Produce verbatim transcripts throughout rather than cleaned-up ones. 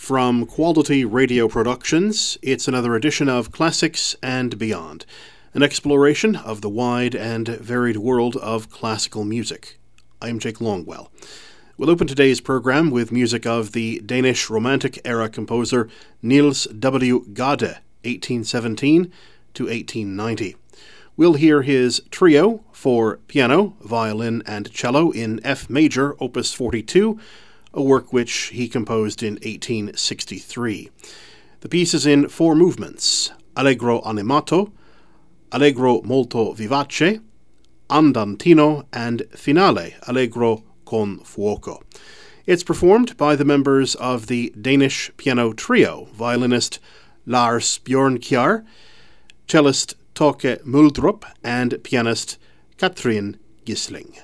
From Quality Radio Productions, it's another edition of Classics and Beyond, an exploration of the wide and varied world of classical music. I'm Jake Longwell. We'll open today's program with music of the Danish Romantic era composer Niels W. Gade, eighteen seventeen to eighteen ninety. We'll hear his trio for piano, violin, and cello in F major, opus forty-two, a work which he composed in eighteen sixty-three. The piece is in four movements: Allegro animato, Allegro molto vivace, Andantino, and Finale, Allegro con fuoco. It's performed by the members of the Danish piano trio, violinist Lars Bjørnkjær, cellist Toke Muldrup, and pianist Katrin Gisling.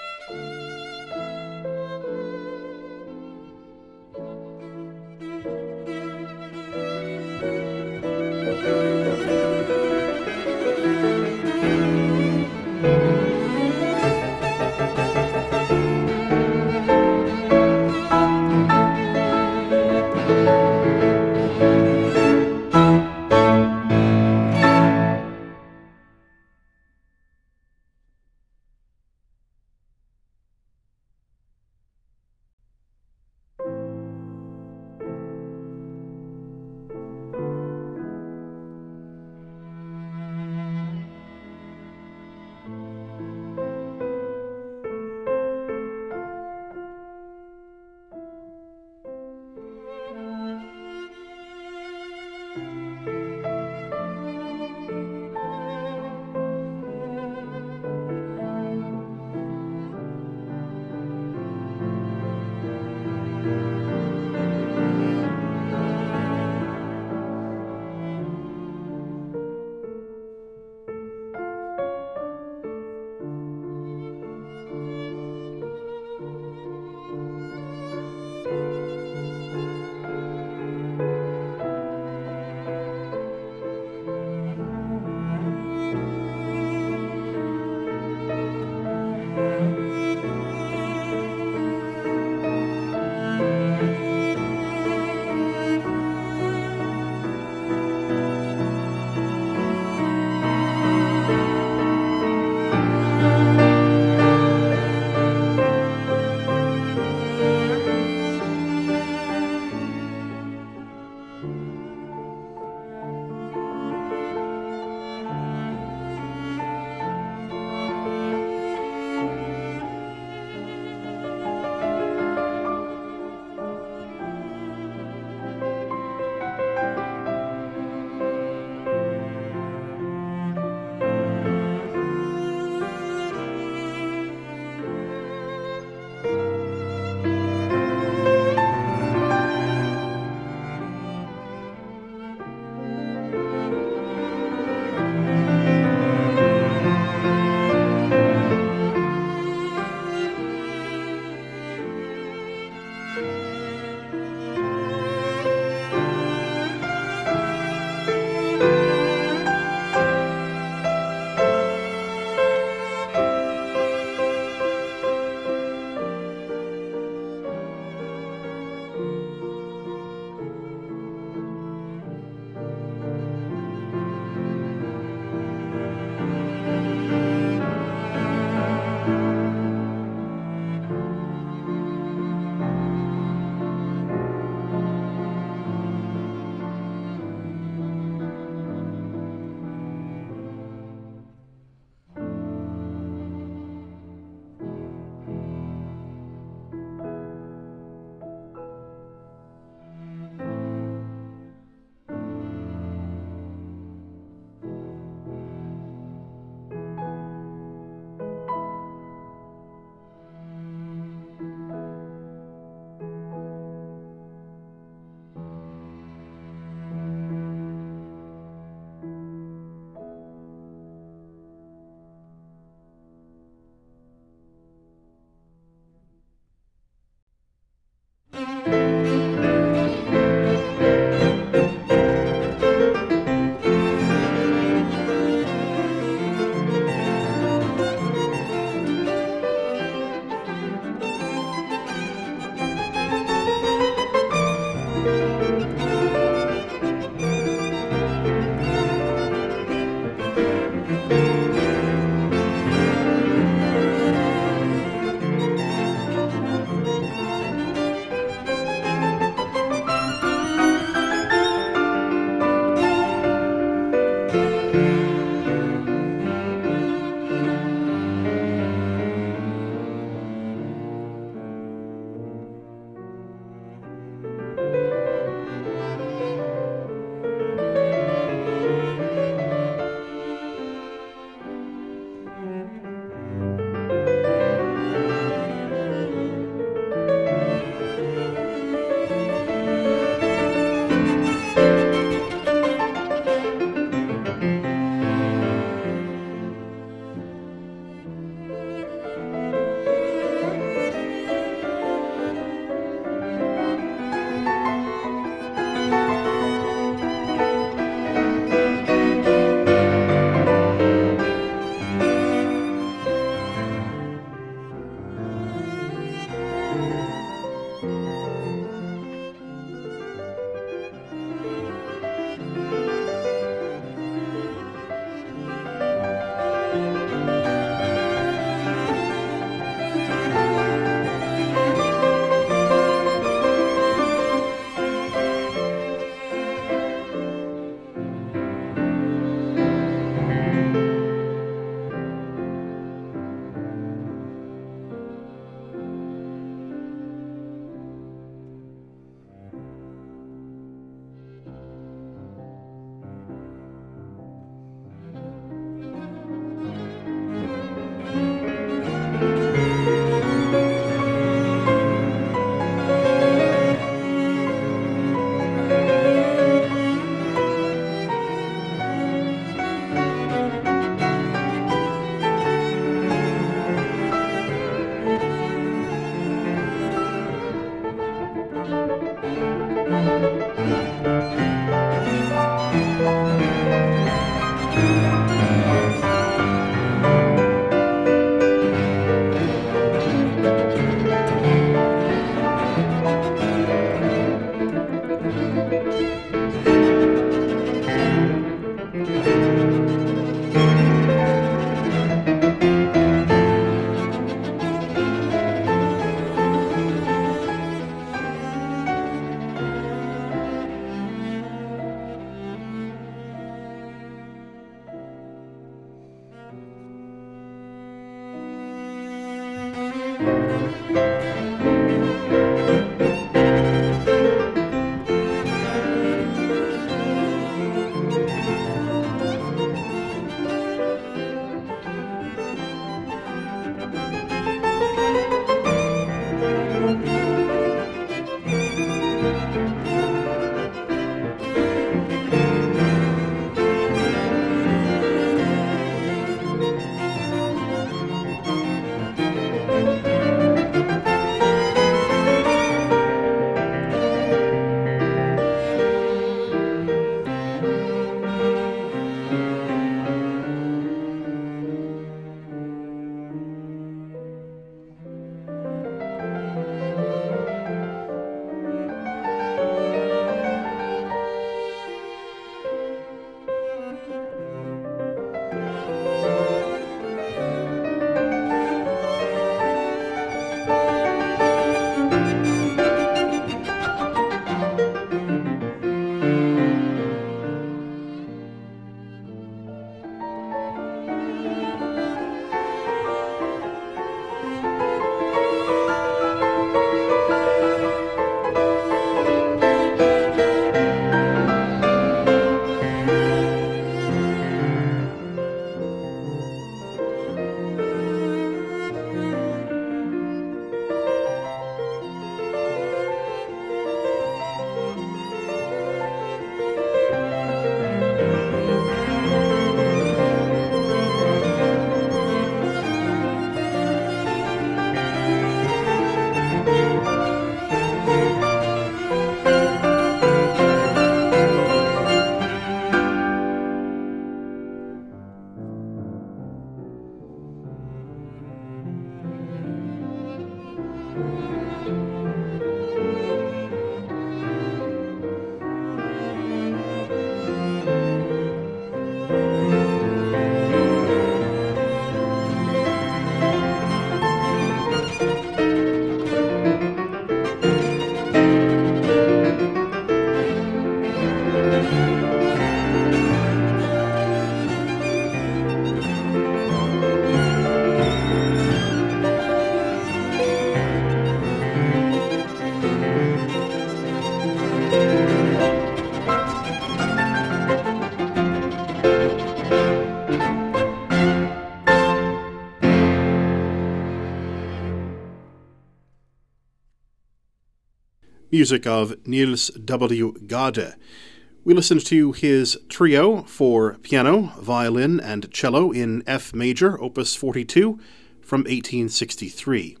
Music of Niels W. Gade. We listened to his trio for piano, violin, and cello in F major, opus forty-two, from eighteen sixty-three.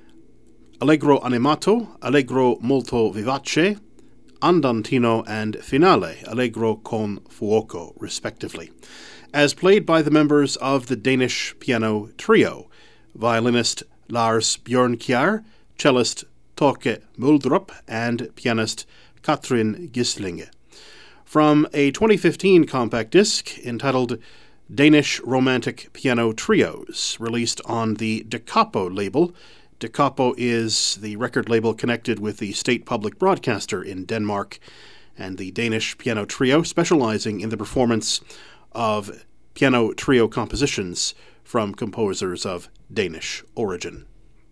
Allegro animato, Allegro molto vivace, Andantino, and Finale, Allegro con fuoco, respectively, as played by the members of the Danish piano trio, violinist Lars Bjørnkjær, cellist Toke Muldrup, and pianist Katrin Gislinge. From a twenty fifteen compact disc entitled Danish Romantic Piano Trios, released on the Da Capo label. Da Capo is the record label connected with the state public broadcaster in Denmark, and the Danish piano trio specializing in the performance of piano trio compositions from composers of Danish origin.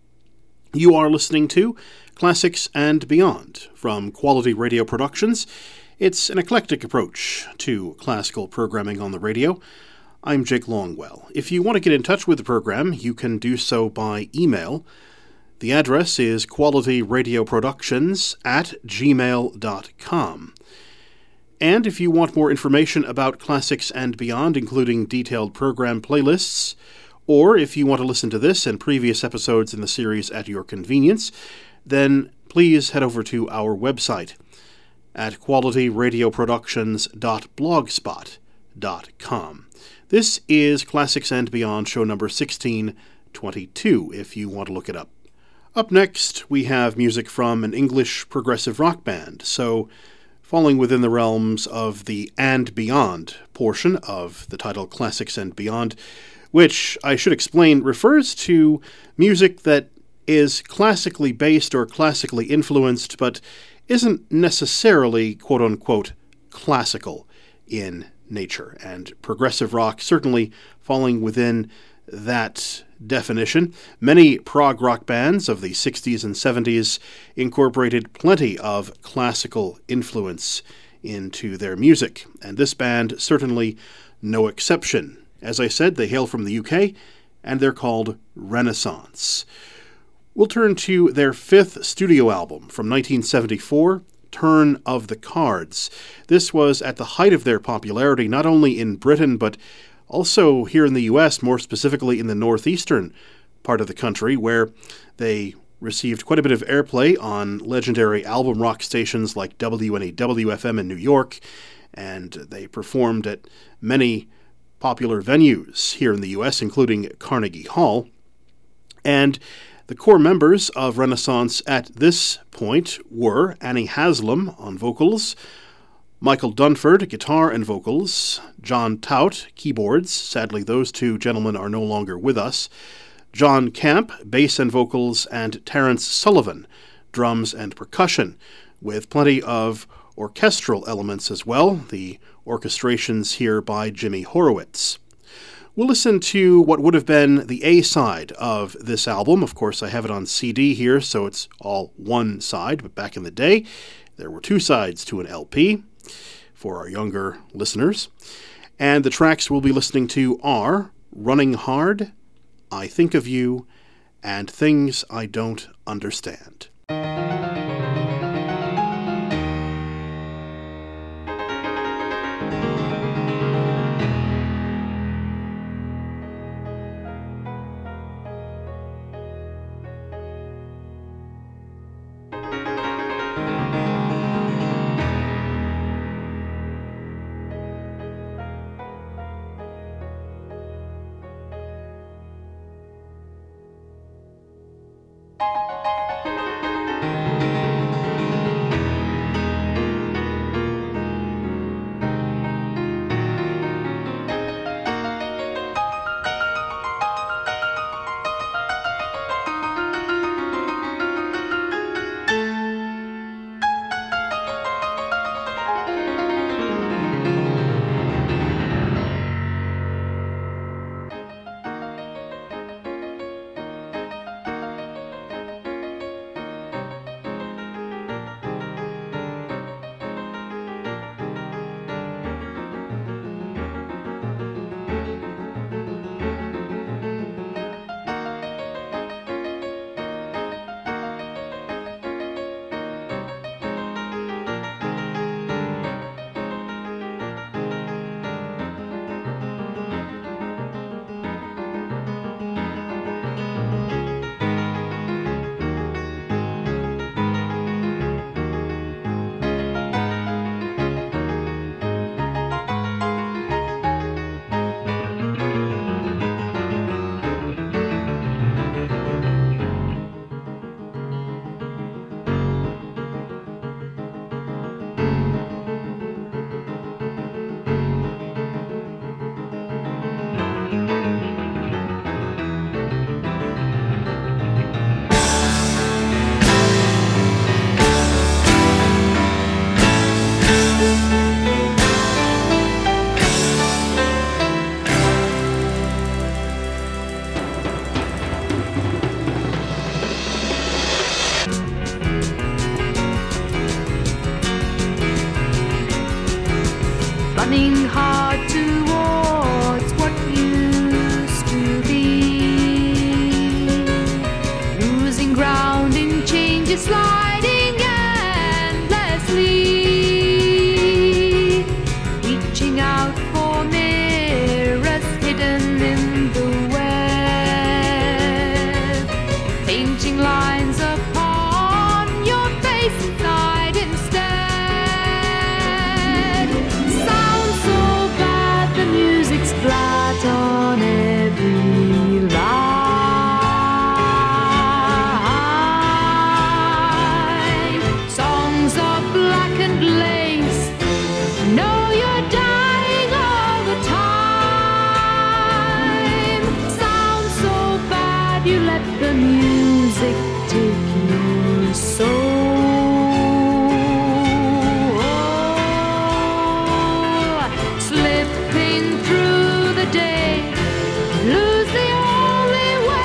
You are listening to Classics and Beyond from Quality Radio Productions. It's an eclectic approach to classical programming on the radio. I'm Jake Longwell. If you want to get in touch with the program, you can do so by email. The address is qualityradioproductions at gmail dot com. And if you want more information about Classics and Beyond, including detailed program playlists, or if you want to listen to this and previous episodes in the series at your convenience, then please head over to our website at qualityradioproductions dot blogspot dot com. This is Classics and Beyond, show number sixteen twenty-two, if you want to look it up. Up next, we have music from an English progressive rock band, so falling within the realms of the And Beyond portion of the title Classics and Beyond, which, I should explain, refers to music that is classically based or classically influenced, but isn't necessarily, quote-unquote, classical in nature. And progressive rock certainly falling within that definition. Many prog rock bands of the sixties and seventies incorporated plenty of classical influence into their music, and this band certainly no exception. As I said, they hail from the U K, and they're called Renaissance. We'll turn to their fifth studio album from nineteen seventy-four, Turn of the Cards. This was at the height of their popularity, not only in Britain, but also here in the U S, more specifically in the northeastern part of the country, where they received quite a bit of airplay on legendary album rock stations like W N E W F M in New York, and they performed at many popular venues here in the U S, including Carnegie Hall. And the core members of Renaissance at this point were Annie Haslam on vocals, Michael Dunford, guitar and vocals, John Tout, keyboards. Sadly, those two gentlemen are no longer with us. John Camp, bass and vocals, and Terence Sullivan, drums and percussion, with plenty of orchestral elements as well, the orchestrations here by Jimmy Horowitz. We'll listen to what would have been the A-side of this album. Of course, I have it on C D here, so it's all one side, but back in the day, there were two sides to an L P for our younger listeners. And the tracks we'll be listening to are Running Hard, I Think of You, and Things I Don't Understand. Running hard towards what used to be, losing ground in changes, sliding endlessly, reaching out for mirrors hidden in the web, painting lines upon your face inside instead. Flat on every line, songs of blackened lace, know you're dying all the time. Sounds so bad you let the music take your soul. Slipping through the day, lose the only way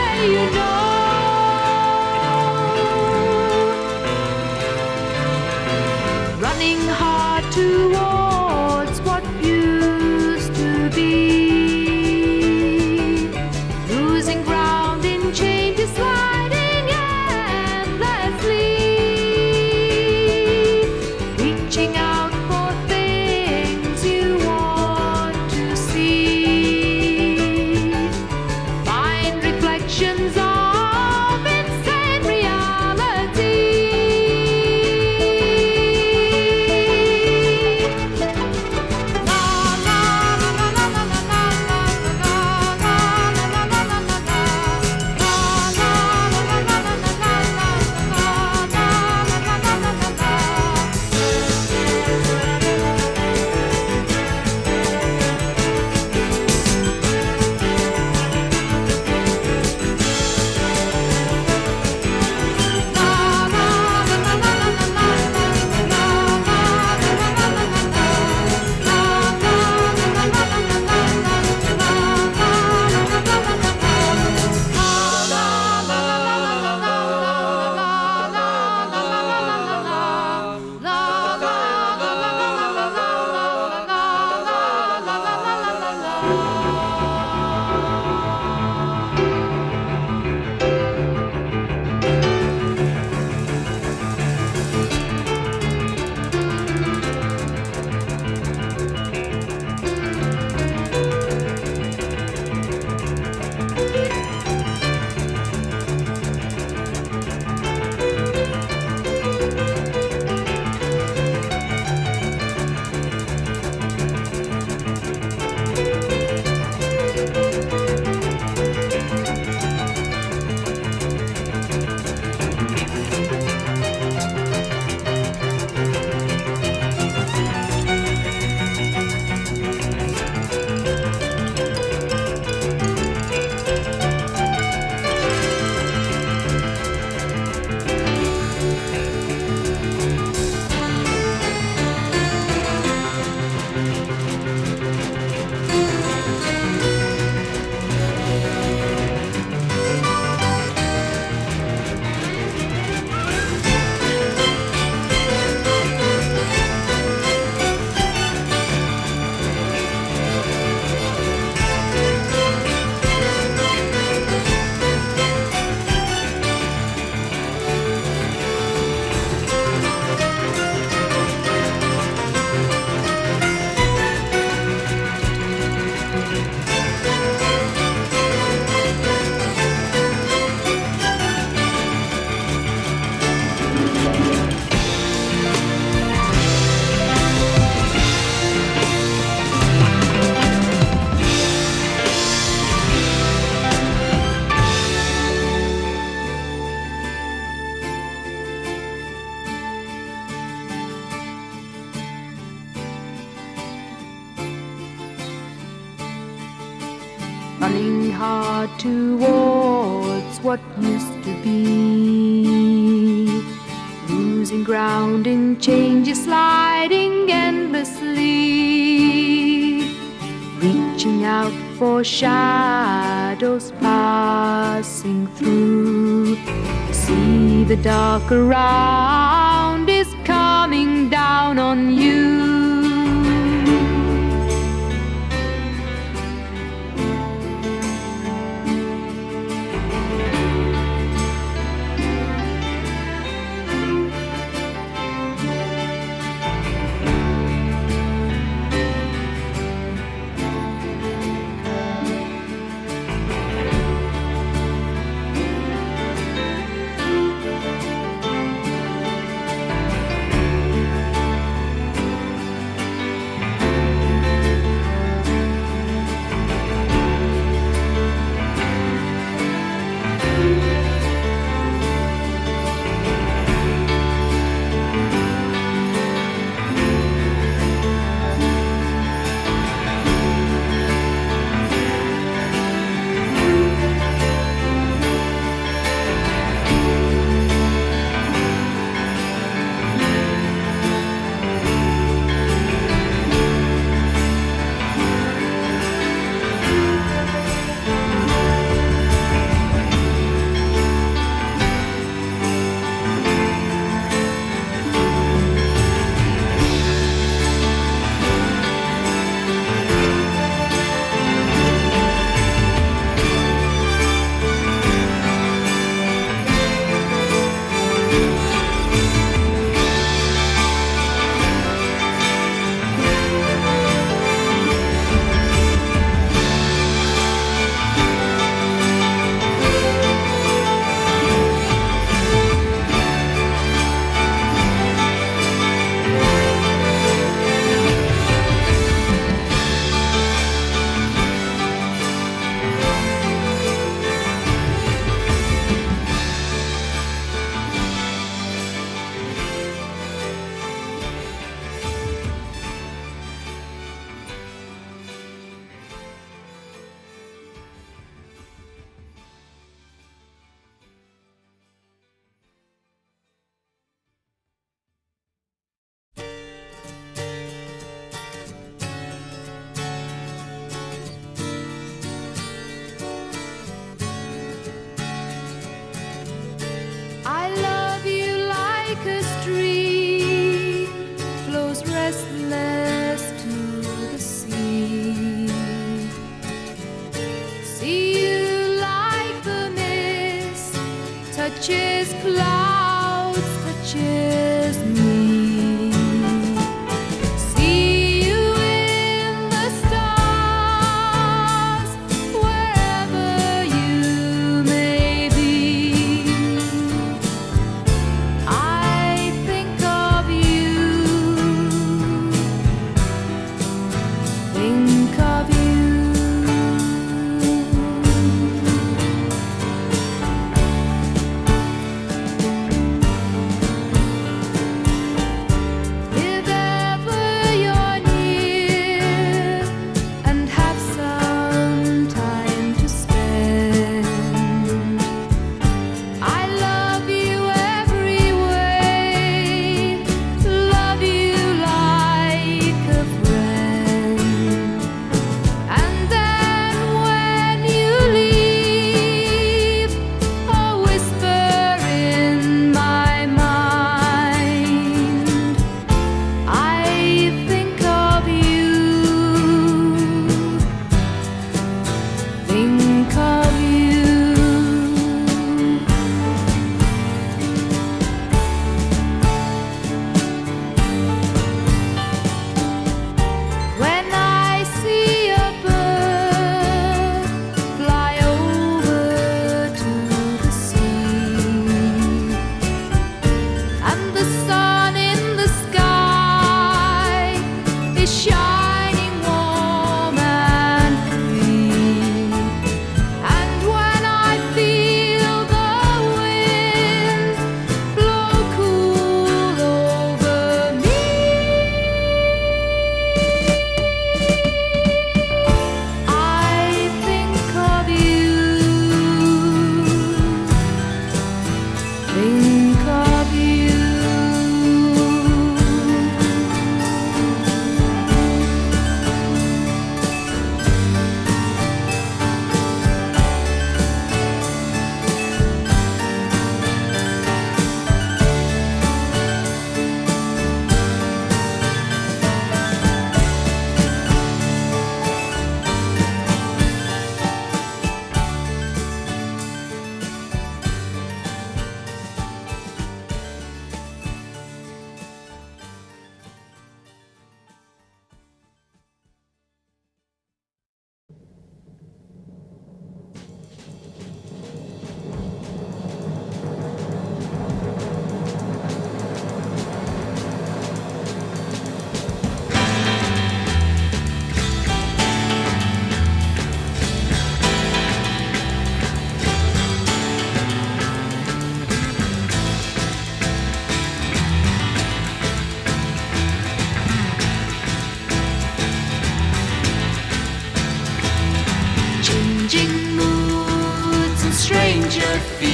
hard towards what used to be. Losing ground in changes, sliding endlessly. Reaching out for shadows passing through. See the dark around is coming down on you. Touches clouds, touches me. See you in the stars, wherever you may be. I think of you, think of you.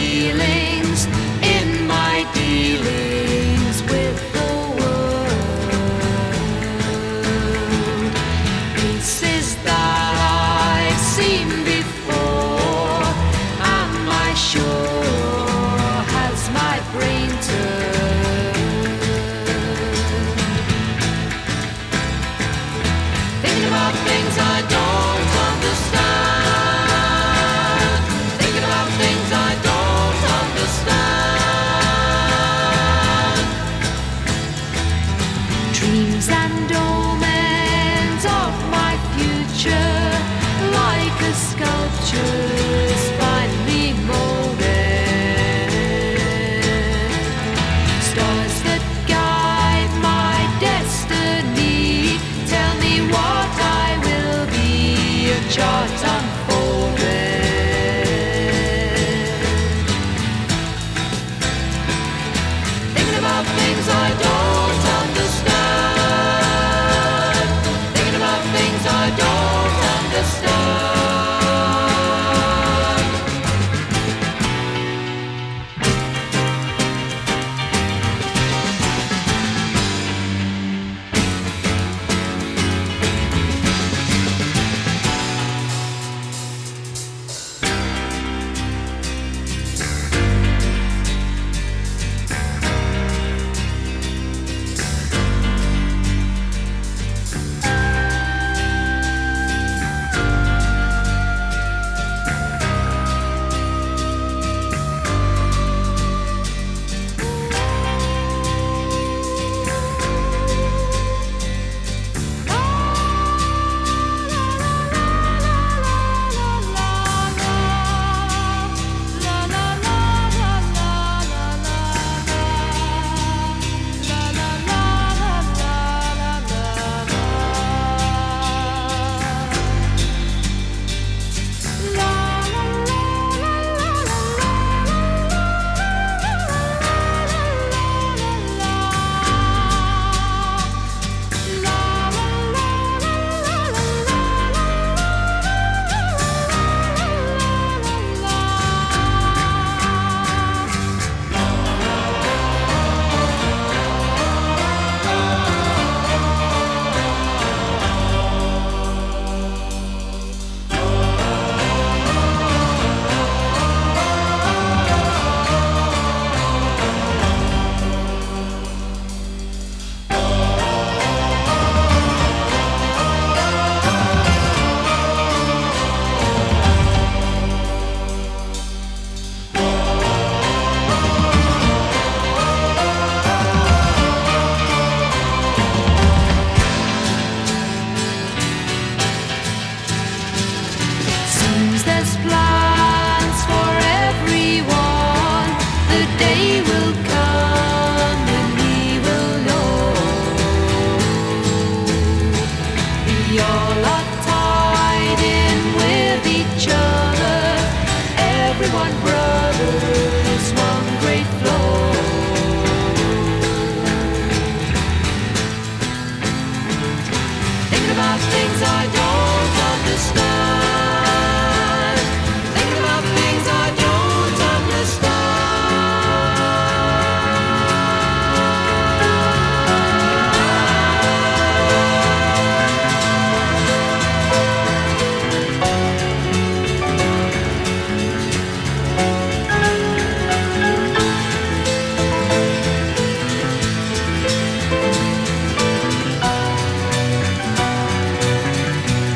feelings in my dealings with the world. Faces that I've seen before, am I sure has my brain turned? Thinking about things I don't understand. Thinking about things I don't understand. Dreams and omens of my future, like a sculpture's finely molded. Stars that guide my destiny, tell me what I will be, a chart unfolded. Thinking about things I don't understand. Thinking about things I don't understand. Seems there's plans for everyone. The day will come when we will know. We all are tied in with each other. Everyone brothers, one great flow. Thinking about things I don't understand. Thinking about things I don't understand.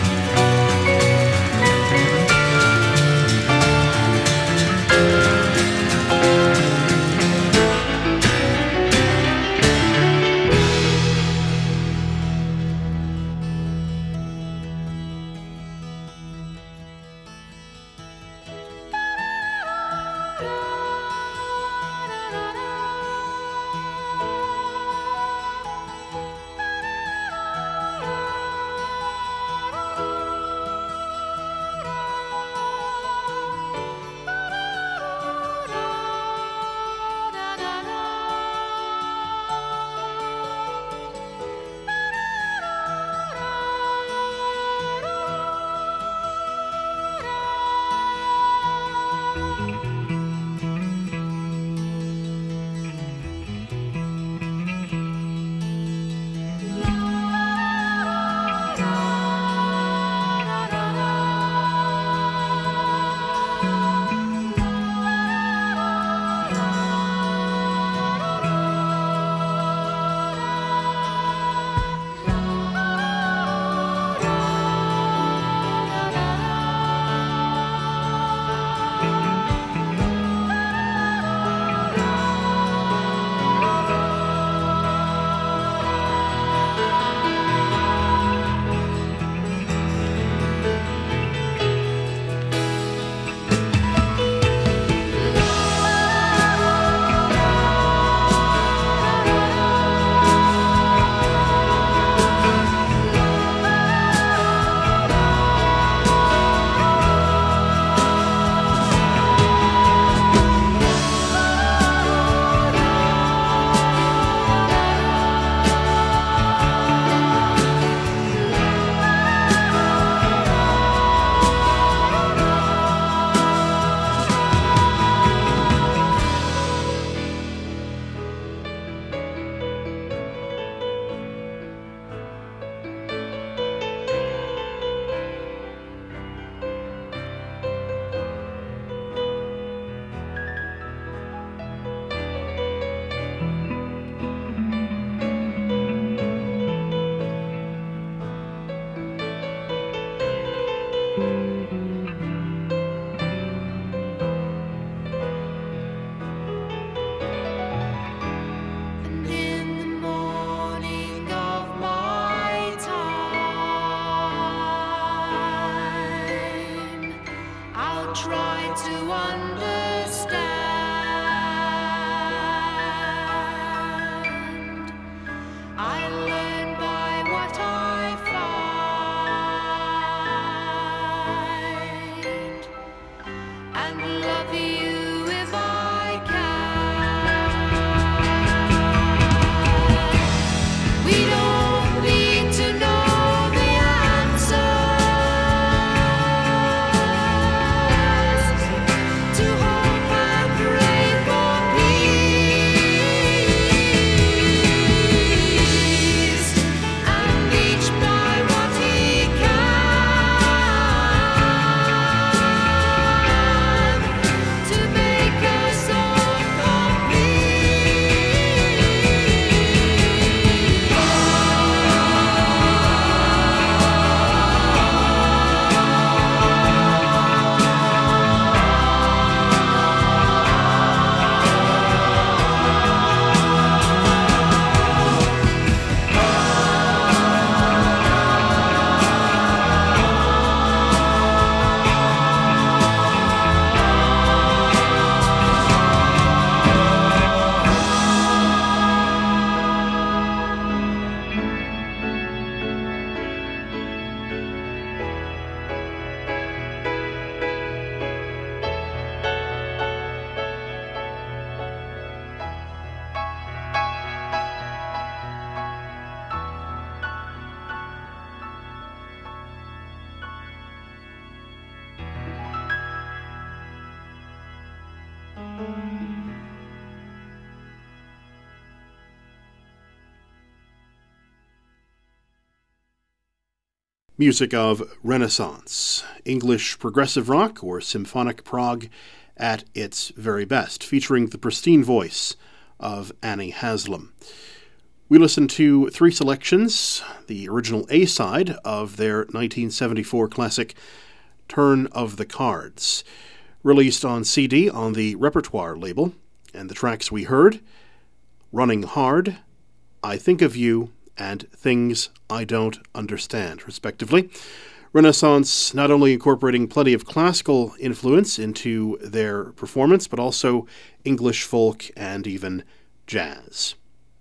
music of Renaissance, English progressive rock or symphonic prog at its very best, featuring the pristine voice of Annie Haslam. We listened to three selections, the original A-side of their nineteen seventy-four classic Turn of the Cards, released on C D on the Repertoire label, and the tracks we heard, Running Hard, I Think of You, and Things I Don't Understand, respectively. Renaissance not only incorporating plenty of classical influence into their performance, but also English folk and even jazz.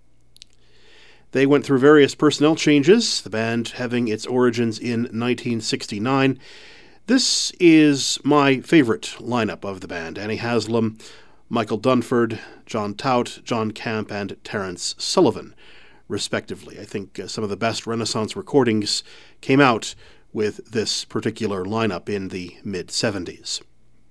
They went through various personnel changes, the band having its origins in nineteen sixty-nine. This is my favorite lineup of the band: Annie Haslam, Michael Dunford, John Tout, John Camp, and Terence Sullivan, respectively. I think uh, some of the best Renaissance recordings came out with this particular lineup in the mid-seventies.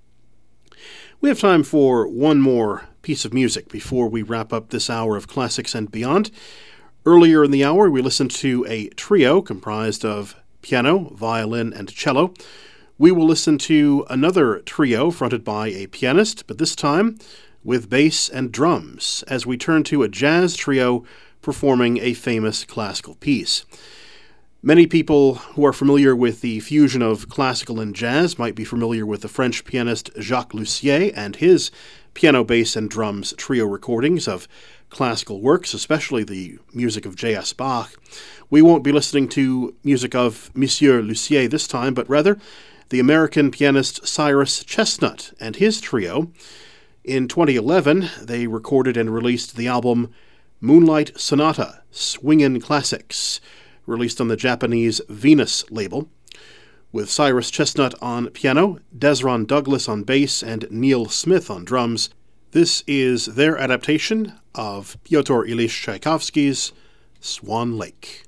We have time for one more piece of music before we wrap up this hour of Classics and Beyond. Earlier in the hour, we listened to a trio comprised of piano, violin, and cello. We will listen to another trio fronted by a pianist, but this time with bass and drums, as we turn to a jazz trio performing a famous classical piece. Many people who are familiar with the fusion of classical and jazz might be familiar with the French pianist Jacques Lussier and his piano, bass, and drums trio recordings of classical works, especially the music of J S Bach. We won't be listening to music of Monsieur Lussier this time, but rather the American pianist Cyrus Chestnut and his trio. In twenty eleven, they recorded and released the album Moonlight Sonata, Swingin' Classics, released on the Japanese Venus label, with Cyrus Chestnut on piano, Desron Douglas on bass, and Neil Smith on drums. This is their adaptation of Pyotr Ilyich Tchaikovsky's Swan Lake.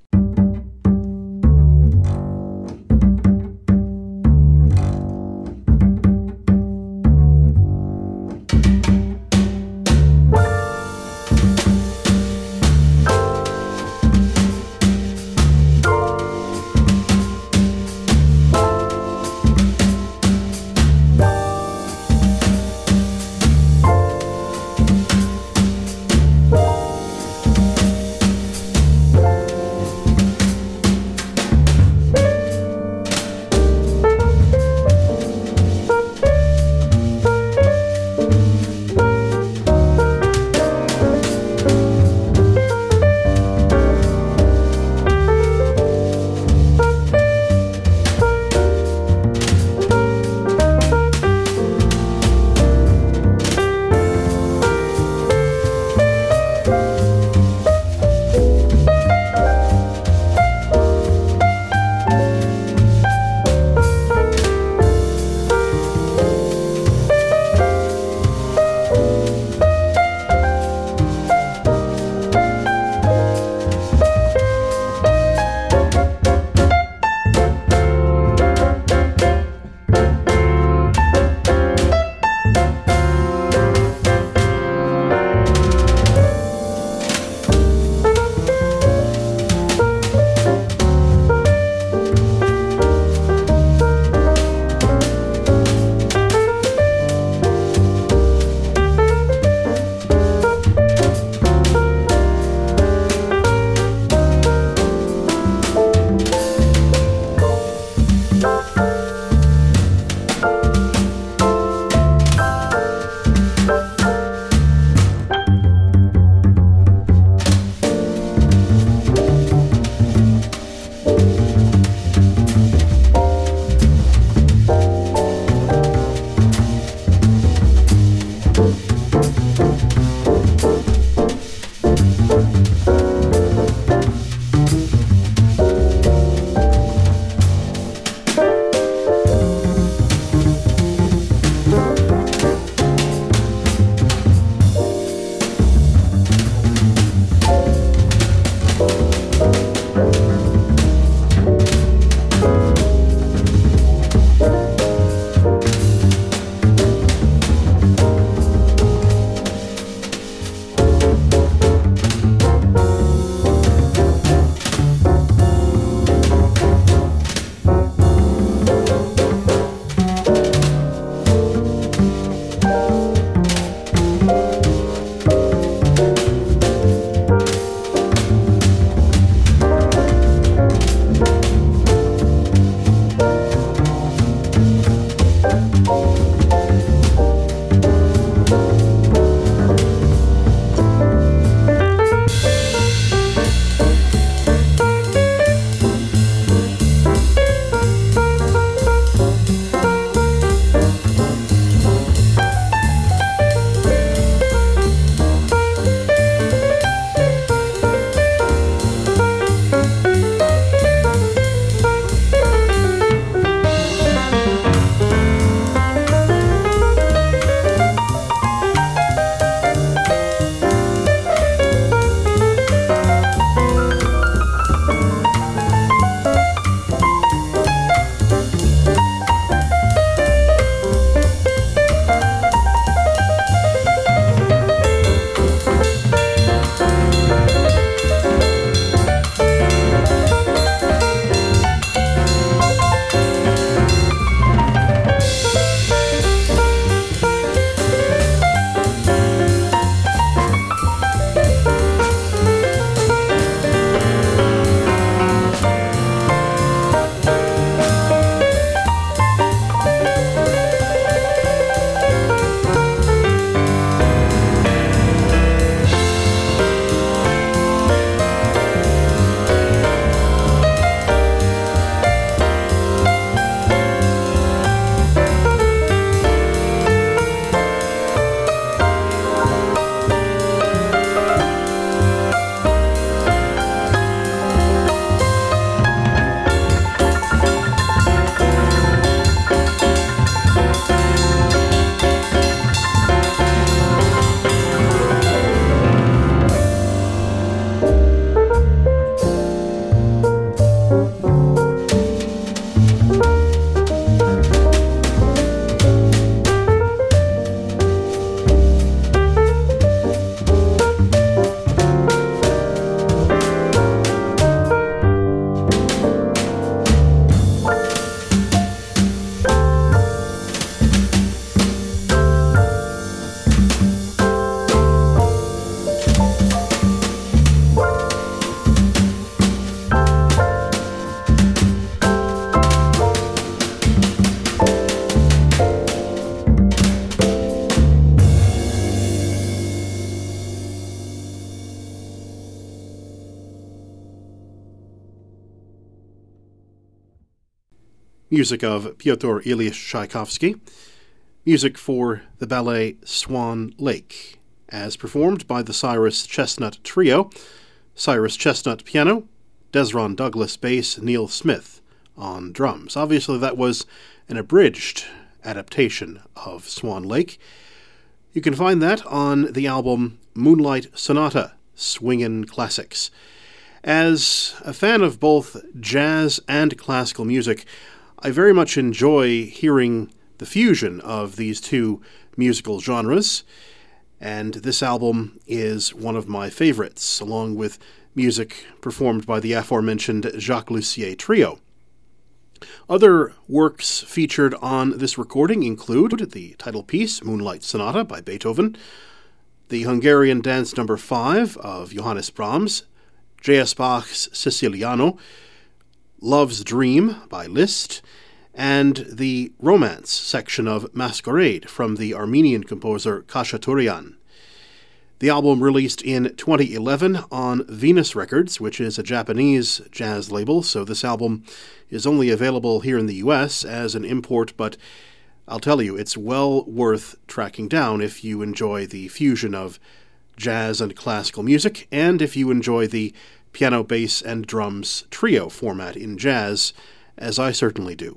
music of Pyotr Ilyich Tchaikovsky, music for the ballet Swan Lake, as performed by the Cyrus Chestnut Trio, Cyrus Chestnut piano, Desron Douglas bass, Neil Smith on drums. Obviously that was an abridged adaptation of Swan Lake. You can find that on the album Moonlight Sonata, Swingin' Classics. As a fan of both jazz and classical music, I very much enjoy hearing the fusion of these two musical genres, and this album is one of my favorites, along with music performed by the aforementioned Jacques Lussier Trio. Other works featured on this recording include the title piece, Moonlight Sonata by Beethoven, the Hungarian Dance Number five of Johannes Brahms, J S Bach's Siciliano, Love's Dream by Liszt, and the Romance section of Masquerade from the Armenian composer Khachaturian. The album released in twenty eleven on Venus Records, which is a Japanese jazz label, so this album is only available here in the U S as an import, but I'll tell you, it's well worth tracking down if you enjoy the fusion of jazz and classical music, and if you enjoy the piano, bass, and drums trio format in jazz, as I certainly do.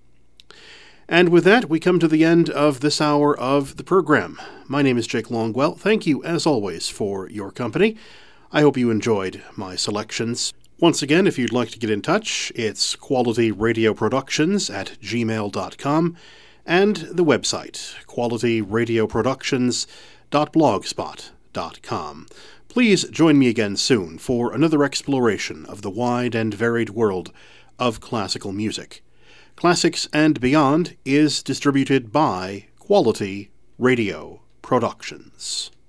And with that, we come to the end of this hour of the program. My name is Jake Longwell. Thank you, as always, for your company. I hope you enjoyed my selections. Once again, if you'd like to get in touch, it's quality radio productions at gmail dot com, and the website, quality radio productions dot blogspot dot com. Please join me again soon for another exploration of the wide and varied world of classical music. Classics and Beyond is distributed by Quality Radio Productions.